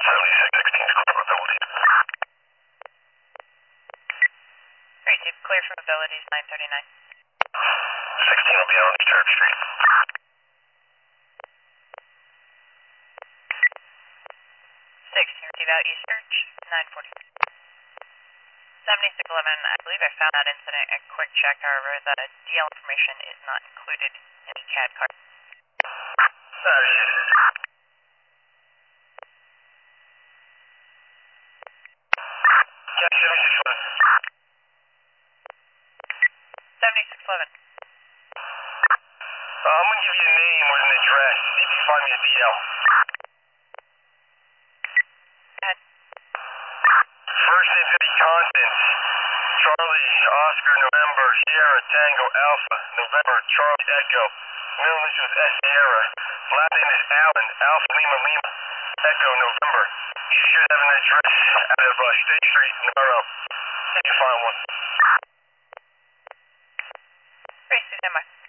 Charlie 616's probability. Tracy, clear from abilities 939. 16 will be on Church Street. 16, receive out East Church, 940. 7611, I believe I found that incident a quick check, however, the DL information is not included in the CAD card. Jack 7611. 7611. I'm gonna give you a name or an address. See if you can find me a DL. First name's gonna be Constance. Charlie, Oscar, November, Sierra, Tango, Alpha, November, Charlie, Echo. Middle initial is S. Sierra. Last name is Allen, Alpha, Lima, Lima, Echo, November. You should have an address out of State Street, Navarro. See if you can find one. Tracy, stand by.